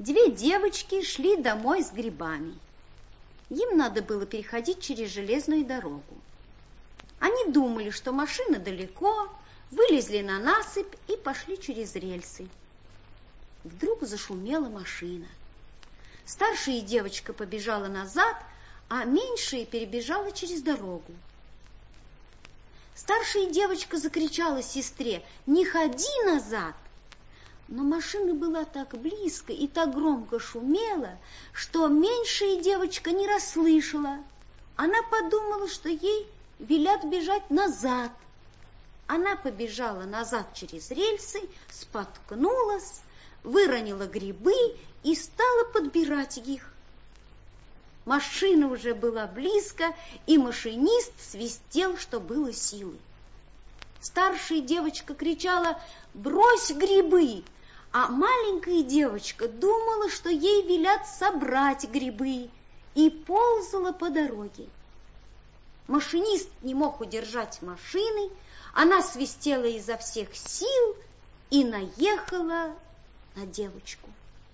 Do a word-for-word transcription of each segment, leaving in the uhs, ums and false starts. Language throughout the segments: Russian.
Две девочки шли домой с грибами. Им надо было переходить через железную дорогу. Они думали, что машина далеко, вылезли на насыпь и пошли через рельсы. Вдруг зашумела машина. Старшая девочка побежала назад, а меньшая перебежала через дорогу. Старшая девочка закричала сестре: «Не ходи назад!» Но машина была так близко и так громко шумела, что меньшая девочка не расслышала. Она подумала, что ей велят бежать назад. Она побежала назад через рельсы, споткнулась, выронила грибы и стала подбирать их. Машина уже была близко, и машинист свистел, что было силы. Старшая девочка кричала: «Брось грибы!» А маленькая девочка думала, что ей велят собрать грибы, и ползала по дороге. Машинист не мог удержать машины, она свистела изо всех сил и наехала на девочку.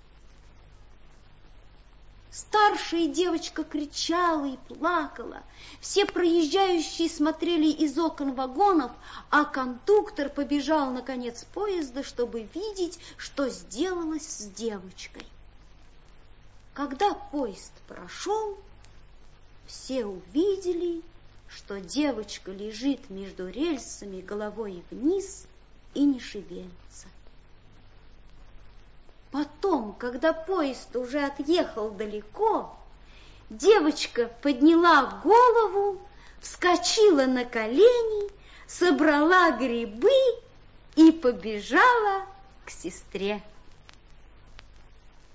Старшая девочка кричала и плакала. Все проезжающие смотрели из окон вагонов, а кондуктор побежал на конец поезда, чтобы видеть, что сделалось с девочкой. Когда поезд прошел, все увидели, что девочка лежит между рельсами головой вниз и не шевелится. Потом, когда поезд уже отъехал далеко, девочка подняла голову, вскочила на колени, собрала грибы и побежала к сестре.